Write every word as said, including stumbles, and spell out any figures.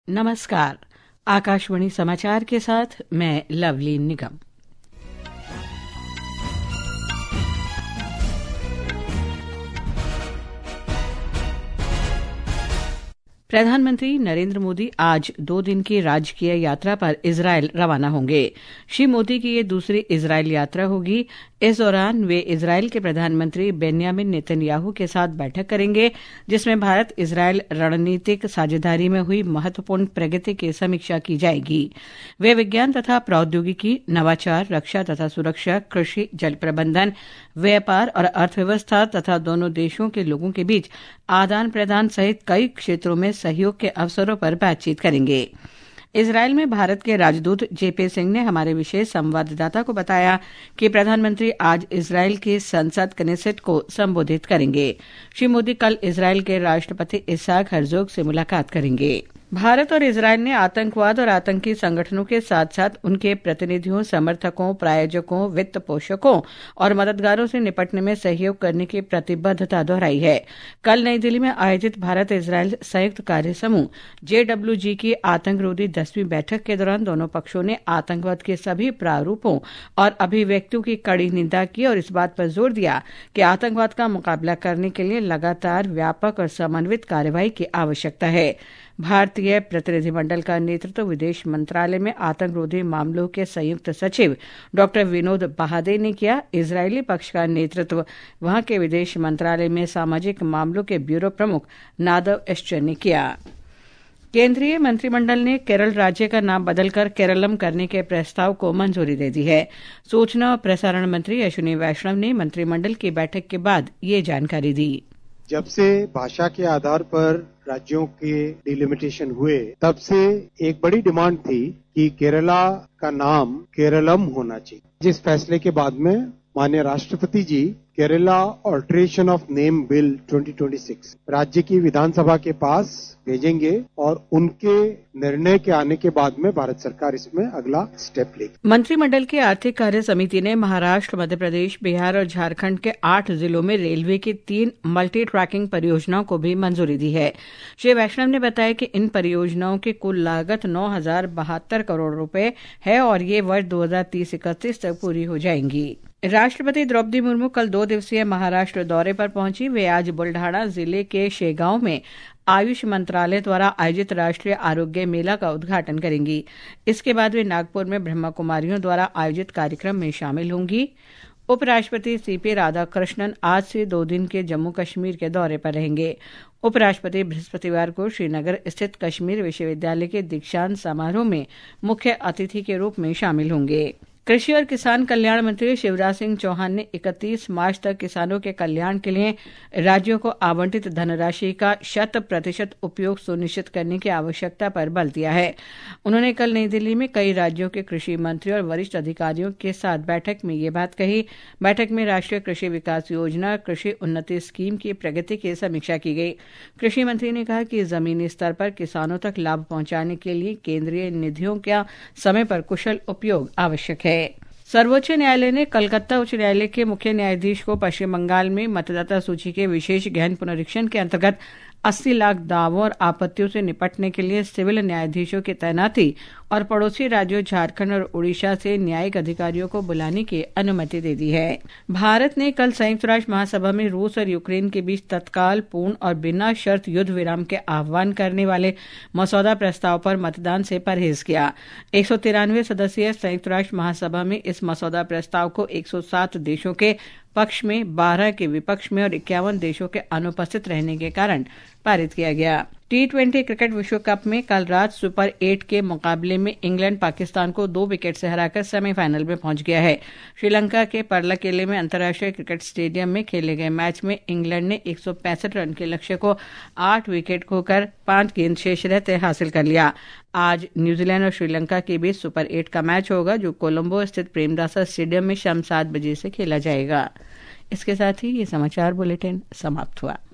नमस्कार। आकाशवाणी समाचार के साथ मैं लवली निगम। प्रधानमंत्री नरेंद्र मोदी आज दो दिन की राजकीय यात्रा पर इजरायल रवाना होंगे। श्री मोदी की ये दूसरी इजरायल यात्रा होगी। इस दौरान वे इजरायल के प्रधानमंत्री बेन्यामिन नेतन्याहू के साथ बैठक करेंगे, जिसमें भारत इजरायल रणनीतिक साझेदारी में हुई महत्वपूर्ण प्रगति की समीक्षा की जाएगी। वे विज्ञान तथा प्रौद्योगिकी, नवाचार, रक्षा तथा सुरक्षा, कृषि, जल प्रबंधन, व्यापार और अर्थव्यवस्था तथा दोनों देशों के लोगों के बीच आदान प्रदान सहित कई क्षेत्रों में सहयोग के अवसरों पर बातचीत करेंगे। इजरायल में भारत के राजदूत जेपी सिंह ने हमारे विशेष संवाददाता को बताया कि प्रधानमंत्री आज इजरायल की संसद कनेसेट को संबोधित करेंगे। श्री मोदी कल इजरायल के राष्ट्रपति इसाक हर्जोग से मुलाकात करेंगे। भारत और इजरायल ने आतंकवाद और आतंकी संगठनों के साथ साथ उनके प्रतिनिधियों, समर्थकों, प्रायोजकों, वित्त पोषकों और मददगारों से निपटने में सहयोग करने की प्रतिबद्धता दोहराई है। कल नई दिल्ली में आयोजित भारत इजरायल संयुक्त कार्य समूह जे डब्ल्यू जी की आतंकरोधी दसवीं बैठक के दौरान दोनों पक्षों ने आतंकवाद के सभी प्रारूपों और अभिव्यक्तियों की कड़ी निंदा की और इस बात पर जोर दिया कि आतंकवाद का मुकाबला करने के लिए लगातार व्यापक और समन्वित कार्रवाई की आवश्यकता है। भारतीय प्रतिनिधिमंडल का नेतृत्व विदेश मंत्रालय में आतंकरोधी मामलों के संयुक्त सचिव डॉक्टर विनोद बहादे ने किया। इजरायली पक्ष का नेतृत्व वहां के विदेश मंत्रालय में सामाजिक मामलों के ब्यूरो प्रमुख नादव एस्टर ने किया। केंद्रीय मंत्रिमंडल ने केरल राज्य का नाम बदलकर केरलम करने के प्रस्ताव को मंजूरी दे दी है। सूचना और प्रसारण मंत्री अश्विनी वैष्णव ने मंत्रिमंडल की बैठक के बाद ये जानकारी दी। जब से भाषा के आधार पर राज्यों के डिलिमिटेशन हुए, तब से एक बड़ी डिमांड थी कि केरला का नाम केरलम होना चाहिए। जिस फैसले के बाद में माननीय राष्ट्रपति जी Kerala alteration of name bill दो हज़ार छब्बीस राज्य की विधानसभा के पास भेजेंगे और उनके निर्णय के आने के बाद में भारत सरकार इसमें अगला स्टेप लेगी। मंत्रिमंडल की आर्थिक कार्य समिति ने महाराष्ट्र, मध्य प्रदेश, बिहार और झारखंड के आठ जिलों में रेलवे की तीन मल्टी ट्रैकिंग परियोजनाओं को भी मंजूरी दी है। श्री वैष्णव ने बताया कि इन परियोजनाओं की कुल लागत नौ हजार बहत्तर करोड़ रुपए है और ये वर्ष दो हजार तीस इकतीस तक पूरी हो जाएंगी। राष्ट्रपति द्रौपदी मुर्मू कल दो दिवसीय महाराष्ट्र दौरे पर पहुंची। वे आज बुल्ढाना जिले के शेगांव में आयुष मंत्रालय द्वारा आयोजित राष्ट्रीय आरोग्य मेला का उद्घाटन करेंगी। इसके बाद वे नागपुर में ब्रह्मा कुमारियों द्वारा आयोजित कार्यक्रम में शामिल होंगी। उपराष्ट्रपति सीपी राधाकृष्णन आज से दो दिन के जम्मू कश्मीर के दौरे पर रहेंगे। उपराष्ट्रपति बृहस्पतिवार को श्रीनगर स्थित कश्मीर विश्वविद्यालय के दीक्षांत समारोह में मुख्य अतिथि के रूप में शामिल होंगे। कृषि और किसान कल्याण मंत्री शिवराज सिंह चौहान ने इकतीस मार्च तक किसानों के कल्याण के लिए राज्यों को आवंटित धनराशि का शत प्रतिशत उपयोग सुनिश्चित करने की आवश्यकता पर बल दिया है। उन्होंने कल नई दिल्ली में कई राज्यों के कृषि मंत्री और वरिष्ठ अधिकारियों के साथ बैठक में ये बात कही। बैठक में राष्ट्रीय कृषि विकास योजना, कृषि उन्नति स्कीम की प्रगति की समीक्षा की गई। कृषि मंत्री ने कहा कि जमीनी स्तर पर किसानों तक लाभ पहुंचाने के लिए केंद्रीय निधियों का समय पर कुशल उपयोग आवश्यक है। सर्वोच्च न्यायालय ने कलकत्ता उच्च न्यायालय के मुख्य न्यायाधीश को पश्चिम बंगाल में मतदाता सूची के विशेष गहन पुनरीक्षण के अंतर्गत अस्सी लाख दावों और आपत्तियों से निपटने के लिए सिविल न्यायाधीशों की तैनाती और पड़ोसी राज्यों झारखंड और उड़ीसा से न्यायिक अधिकारियों को बुलाने की अनुमति दे दी है। भारत ने कल संयुक्त राष्ट्र महासभा में रूस और यूक्रेन के बीच तत्काल, पूर्ण और बिना शर्त युद्ध विराम के आह्वान करने वाले मसौदा प्रस्ताव पर मतदान से परहेज किया। एक सौ तिरानवे सदस्यीय संयुक्त राष्ट्र महासभा में इस मसौदा प्रस्ताव को एक सौ सात देशों के पक्ष में, बारह के विपक्ष में और इक्यावन देशों के अनुपस्थित रहने के कारण पारित किया गया। टी ट्वेंटी क्रिकेट विश्व कप में कल रात सुपर एट के मुकाबले में इंग्लैंड पाकिस्तान को दो विकेट से हराकर सेमीफाइनल में पहुंच गया है। श्रीलंका के पर्लाकेले में अंतर्राष्ट्रीय क्रिकेट स्टेडियम में खेले गए मैच में इंग्लैंड ने एक सौ पैंसठ रन के लक्ष्य को आठ विकेट खोकर पांच गेंद शेष रहते हासिल कर लिया। आज न्यूजीलैंड और श्रीलंका के बीच सुपर एट का मैच होगा, जो कोलंबो स्थित प्रेमदासा स्टेडियम में शाम सात बजे से खेला जाएगा। इसके साथ ही ये समाचार बुलेटिन समाप्त हुआ।